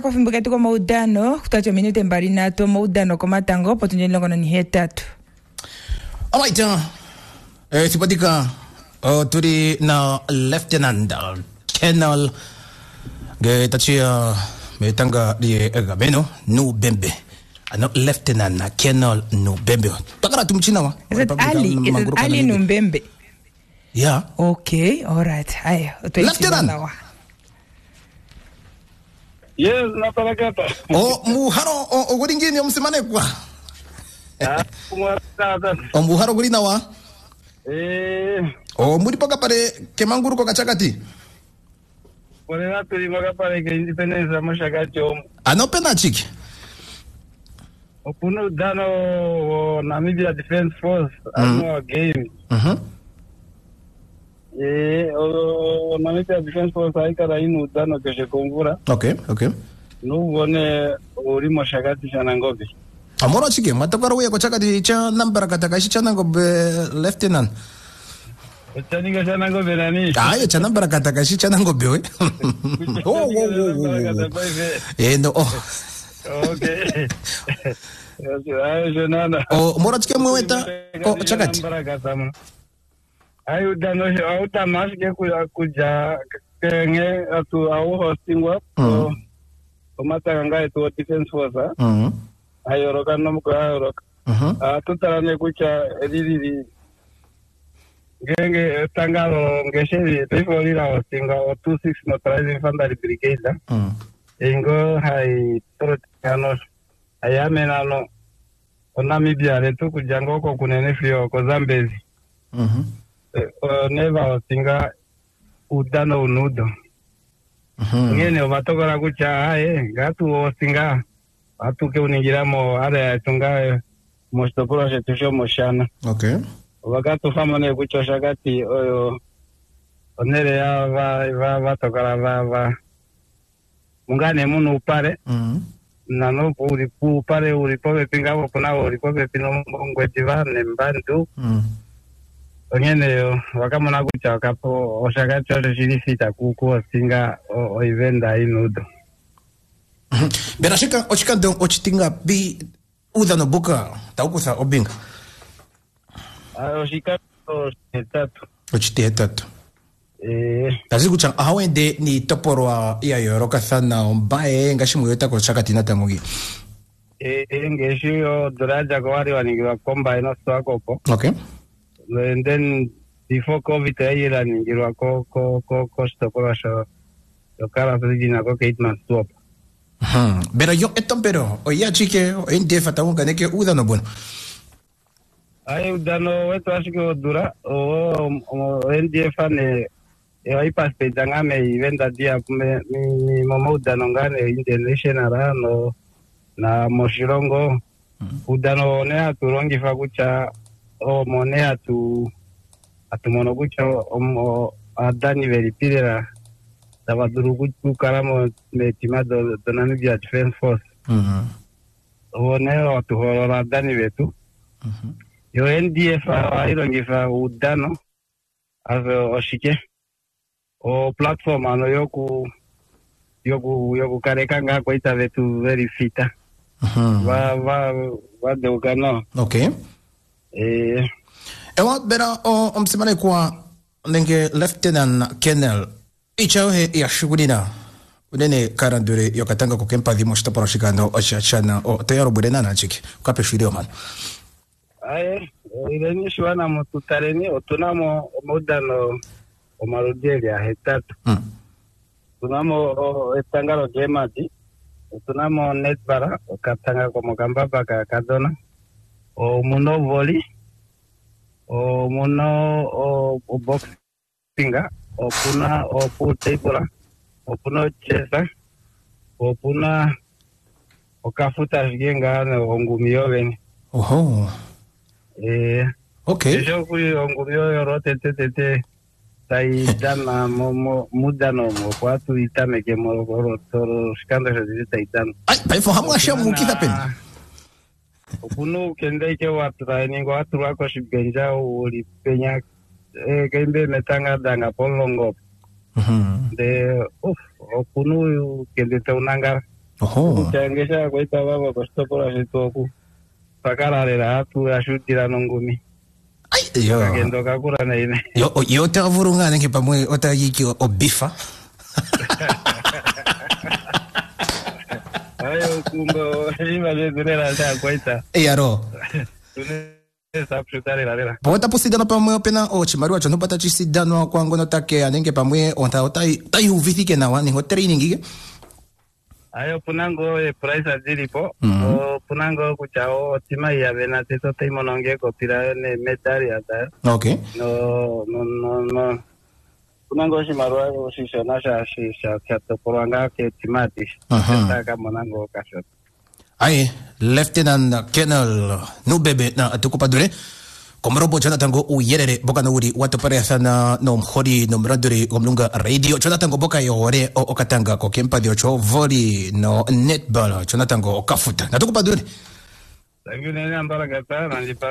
kufimbuka tuko maudano kutacho minute mbali nato maudano kwa matango potunjeni longo ni hetatu. Alright, sipatika turi na Lieutenant Colonel ge tachia metanga die gameno no bembe. Ano Lieutenant Colonel no bembe. Takara tumchina wa. Is it Ali no bembe? Yeah. Okay, all right. Haya, Lieutenant. Yes, naparakata. Muharo uguringini msimane kwa. Kumwatata. Muharo gurina wa. Muri poka pare kemanguru ko kachakati. Pore na tuli moka pare ke independence amashakati om. Anopenda chiki. Okuno dano Namibia Defense Force annual game. Namibia Defense Force aikara inu dano keshe konvura. Okay. Nubone urimo shakati chana ngobe. Amora chiki matakara uya ko chakati cha nambara katakashi chana ngobe Lieutenant. Chaninga chana ngobe nani? Ayo chana nambara katakashi chana ngobe we. No. Okay. Ayo jonana. Mora chiki mweta chakati. Ayo dano auta maske kuja kenge atu au hosting up. Omata ngai to Defense Force. Ayo roka nomuko ayo roka. Tutarane kucha edidi genge tangalo ngesheri before ila hosting o 26 motorized infantry brigade. Ingo hai protano ayamena no Namibia letu kujango ko kunene fio ko Zambezi. Neva hostinga udano unudo. Ngene obatokora kucha gatu hostinga atuke uningiramo ale tunga mostopora shetusho moshana. Okay. Wakati famone kuchosha kati oyo onere ya va tokara va mungane munu upare. Na no upare uripobe pingabo kuna uripobe pino ngwetiva nembandu. Ngene wakamona kucha kapo oshakati ole shirisita kuko singa o evenda inudo. Berashika ochikando ochitinga bi udano buka taukusa obinga. Oshikando hetatu. Ochitatu. Taziku chang ahawende ni toporwa ya yoroka sana ombae ngashimu yota ko chakati natangogi. Ngeshi yo duraja kwa wari waningirwa komba ino swakopo. Okay. And then before COVID ayira ningirwa ko stopora sho yokara fridina ko 8 months stop. Pero yo pero oya chike o ende fatango neke udano bueno. Ay udano wetu ashiko dura o NDF ne ai paste jangame evenda dia mi momo udano ngane international no na moshirongo udano ne aturongi fakucha o mone atumono kucha o adani veripira tabaduru kukaramo metima do Namibia Defense Force. One atuhorora adani vetu. Yo NDF airongifa udano ave oshike o platform ano yoku kareka nga kwa ita vetu very fita. Va deukano. Okay. Ewa bera o msimane kwa nenge Lieutenant Colonel ichawe ya shugulina unene karandure yokatanga kukempa dhimo shitapora shikando ochachana o tayaro burena na chiki kape shwirio man. Ireni shwana mututareni otunamo omudano omarudeli ya hetatu. Tunamo etangalo gemati. Tunamo netbara okatanga kwa mokambaba kadona. O muno voli. O muno o boxinga. O puna o putepula. O puna chesa. O puna o kafuta shigenga ongumiyo bene. Okay. Yo fui ongumiyo yorote tete. Tai dana mudano mo kwatu itame ke mo toro skanda je taitano. Ai, pai fo hamu asha mu kita pen. Okuno kende ke watu ningo watu wako shibenja uli penya kembe metanga danga polongo. De okuno kende taunanga kuchangisha kwaita baba kostopora shitoku pakararira hatu ashutira nongumi kagendo kakura na ine yo tavurunga nenge pamwe otayiki obifa ayo kumbo iba zedurera cha kwaita yaro sapshutare bota pusidana pamwe opena chimariwa chono pata chisidano kwangu notake anenge pamwe onta otai uvithike nawa ningo training ige ayo punango price adilipo punango kuchao tima ya vena teto taimononge kopira ne medali ata okay no punango shimarwa shishona sha topolanga ke timati taka monango kasho ai Lieutenant Colonel Nubebe na atukupadure komrobo Jonathan go uyerere boka na uri watopare sana no mkhori no mraduri gomlunga radio Jonathan go boka yore okatanga ko kempa dio cho volley no netball Jonathan go okafuta natukupadure tangune nambara gata